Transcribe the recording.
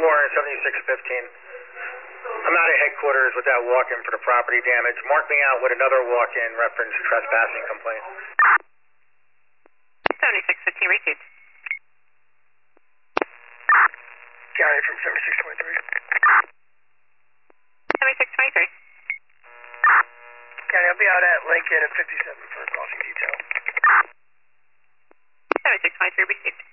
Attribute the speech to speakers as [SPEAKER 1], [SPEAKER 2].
[SPEAKER 1] Warren, 7615. I'm out of headquarters with that walk-in for the property damage. Mark me out with another walk-in reference trespassing complaint.
[SPEAKER 2] 7615 received.
[SPEAKER 3] Gary from 7623.
[SPEAKER 2] 7623.
[SPEAKER 3] Gary, I'll be out at Lincoln at 57 for a crossing detail.
[SPEAKER 2] 7623 received.